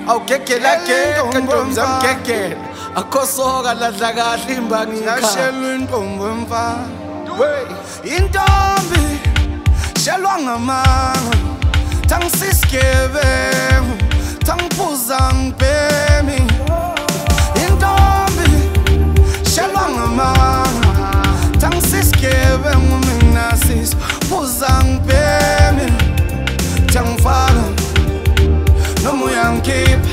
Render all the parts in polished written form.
awugegela gege ntombi zamgegela akhosoka ladla kahle imbangi yashelwa intombi emfana intombi shelwa ngamanga tangisigebengu tangiphuza ngibhemi intombi shelwa ngamanga tangisigebengu mina sis phuza ngibhemi tangifaka noma uyangikhipha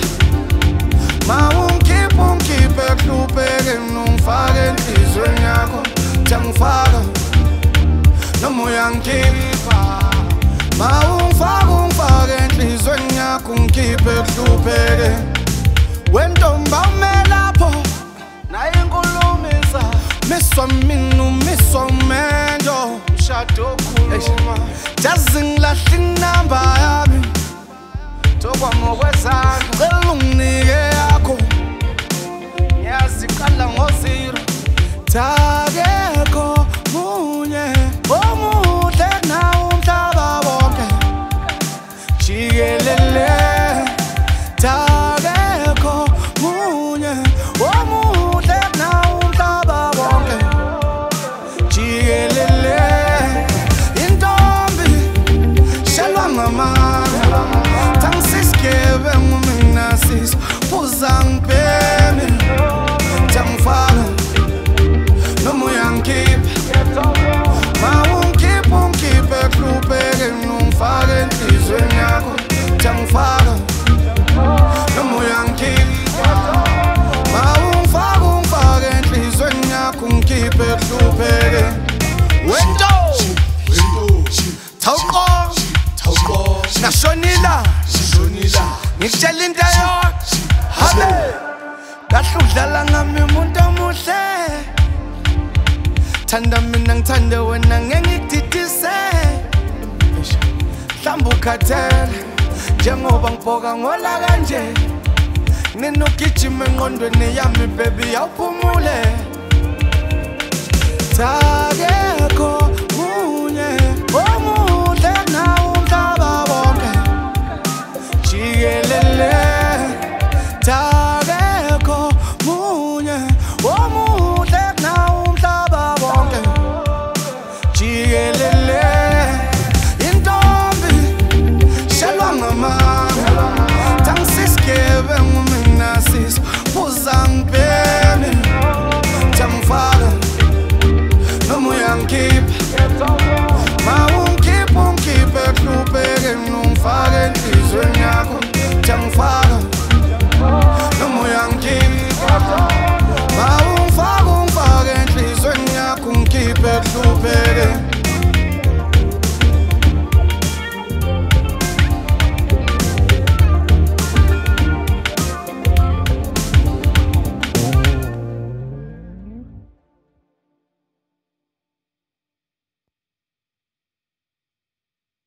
ungkhiphe kuhlupeke nungifake enhlizweni yakho tangifaka noma uyangikhipha ungifake enhlizweni yakho ungikhiphe kuhlupeke wentombi awumelapho naye inkulumisa miswa minu miswa umendo mshado okhuluma jazi ngilahla inamba yami tokwamokwezana cela unginike yakho ngiyazikala ngoziro takekho munye omuhle nawo umhlaba wonke jikelele takekho munye omuhle nawo umhlaba wonke jikelele intombi shelwa ngamanga tangisigebengu mina sis phuza ngibhemi tangifaka noma uyangikhipha ungkhiphe kuhlupeke nungifake enhlizweni yakho tangifaka noma uyangikhipha ungifake enhlizweni yakho ungikhiphe kuhlupeke wento Thawuko nashonila ngikutshela into yonke habe kahle udlala ngami umuntu omuhle thanda mina ngithande wena ngeke ngikudidise mhlawumbe ukhathele njengoba ngibhoka ngola kanje ninokugijima engqondweni yami baby awuphumule takekho munye omuhle nawo umhlaba wonke jikelele takekho munye omuhle nawo umhlaba wonke jikelele intombi shelwa ngamanga tangisigebengu mina sis phuza ngibhemi